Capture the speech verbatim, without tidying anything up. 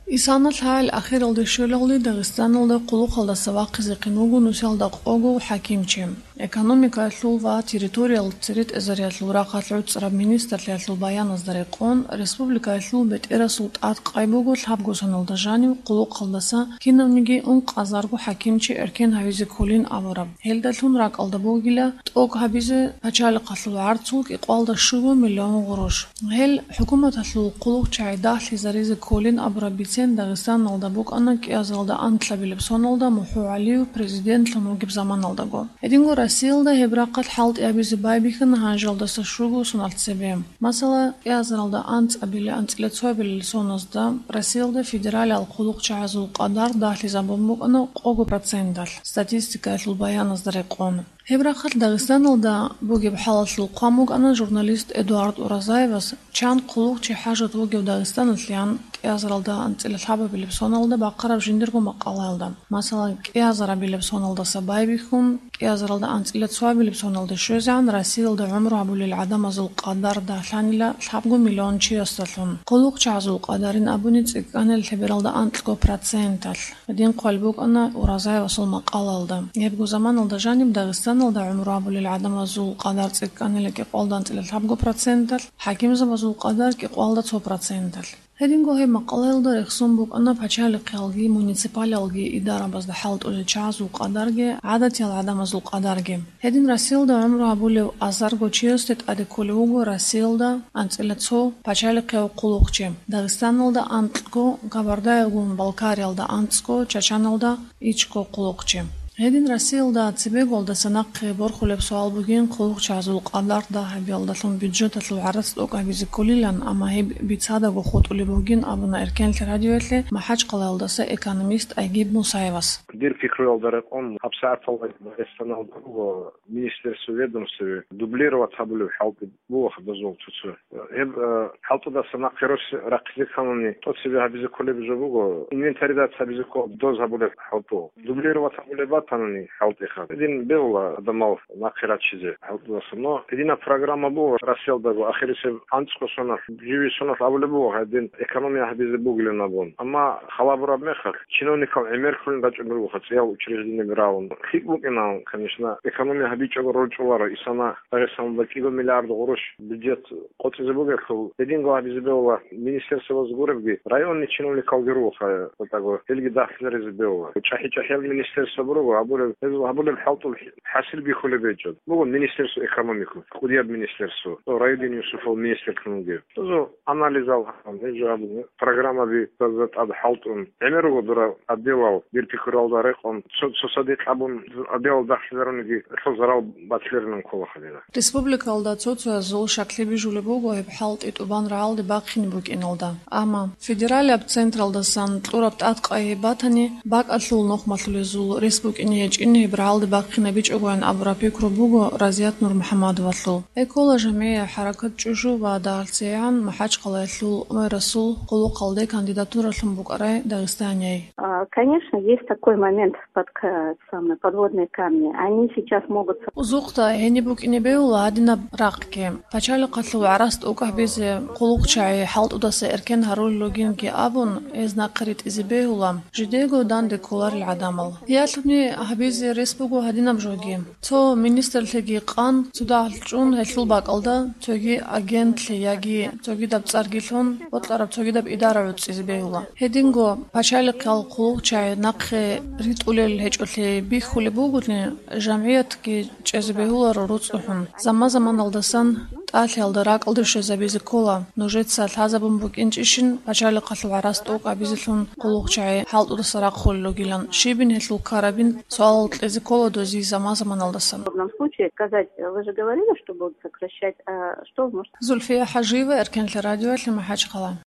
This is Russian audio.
إسانا الحال الأخير اللي شغله داغستان اللي قلوق الله سواق زقنوغو نسال دقوغو حكيمشيم экономика тлува территориал церит эзариат лураqa тлуц раб министр тлул баян аздарикон республика тлул бет эрасулт ат qaybugo лхабгосанал дажани quluq qaldasa кинавниги он qazargo hakimchi erken havize kolin avorab heldatlun rak aldabogila tog havize pachal qatlul artsuk iqalda shugo million gurush hel hukumat tlul quluq chay dahli zarize kolin abrabitsen dagestan aldabog anak yazalda antlabilib sonalda muhu aliyev prezident tlunugib zaman aldago edingo Расилда хебрaqat halt yabizi baybikhin hanjalda shugo sunaltsebem. Masala yazralda ant abili antletsobili sonozda Расилда федерал алquluq chazul qadar dahli zabomuk ana qogo процентал. Статистика тлул баян аздариqon. Хебрaqat Дагестаналда бугиб халатлул qamuk ana журналист Эдуард Уразаевас чан quluq чи хажат бугиб Дагестан тлyan yazralda antletsaba bilib sonalda baqarab jindirgo maqalalda. Masala yazra bilib sonalda sabaybikhin yazralda antletsaba bilib sonalda shozan Расилда umru abulil adam azul qadar dahlanila lhabgo million chi astalun. Quluq chazul qadarin abunits kanel liberalda antko процентал. Din qalbuk ana Уразаевас maqalalda. Yebgo zamanalda janib Dagestan da umru abulil adam azul qadar kanel ki qaldan lhabgo процентал. Hakim azul qadar ki qalda two процентал. Hedingo he maqalalda rexsumbuk ana pachali qalgi municipal algi idara bazda halt ul chazu qadarge adat yal adam azul qadarge hedin Расилда umru abulil azargo chiostet adekolugo Расилда antletso pachali qew quluqchi Dagestanalda antko Kabardaygun Balkarialda antsko Chachanalda ichko quluqchi Hedin Расилда цебе голда санақ борхулеб суал бугин quluq chazul qadar da habialdatlun budjet atlul aras ок абизи колилан ама heb bitsada go khotuli bugin abuna erken radioetle mahaj qalalдаса экономист Айгиб Мусаевас. Дир фикролдар он абсартал Дагестанал го министерство ведомства дублировать хаблю халты бу хадазол чучу. Heb халтуда санақ херос рақзикханни тот себе абизи колеб жобуго инвентаризация абизи ко доз хаблю халту дублировать хаблю Танани халтиха. Един бела адамал нахират чизе. Халтдасно. Едина программа бу Расилда го ахирисе антско сона живи сона авлебу един экономия хабизе буглена бун. Ама халабра мехар. Чиновникам эмерхун дачмру хацел учреждение раун. Хикбукина, конечно, экономия хабичо ролчовара исана таресам кило миллиард грош бюджет котизе бугерху. Един го хабизе бела министерство возгуребги. Районный чиновник калгеру ха таго элги дахлеризе бела. Чахи чахел министерство бруго Абуле абуле халтул хасил би хуле беджод. Бу министерство экономику. Худия министерство. То райдин Юсуфов министр кнуге. То анализал нежабу программа би тазат ад халтун. Эмерго дура отделал биртикуралдар он сосадик абун отдел дахлерунги хозарал батлернун колохадина. Республика алда цоцо зол шаклеби жулебого еб халт ит убан раал де бакхин бук инолда. Ама федерал аб централ да сан турабт атқай батани бак атлул нох матлезул республика Неч инне бралды бакхина бич огоен абрапи крубуго Разият Нур Мухаммадоватлу. Экола жамея харакат чужу ва далцеян махач қалатлу Расул quluq qalde кандидатура лумбукаре Дагестаней. Конечно, есть такой момент под самые подводные камни. Они сейчас могут Узукта хенибук инебеула адина рaqke. Пачали qatlу араст оках безе quluq чай халт удаса эркен харул логин ки абун эзна qrit изебеула. Жидего данде колар العدمل. Ялни Хабизи республику хадинам жоги. То министр леги qan судалчун хелул бакалда тоги агент леяги тоги даб царгилон ботлараб тоги даб идара уцизбеула. Хединго пачали qal quluq чай нақхе ритулел хечоле бихуле бугулне жамият ки чезбеула руцухун. Зама заман алдасан Тали алдарак алдыршы забизи кола ножеца лазабун букинчишин пачали qal араст ок абизилун quluq чай халт удасарак холло гилан шибин хелул карабин Суал из кола дози зама заман алдасан. В одном случае сказать, вы же говорили, что будут сокращать, а что может? Зульфия Хажиева, Эркен радио, Махач Кала.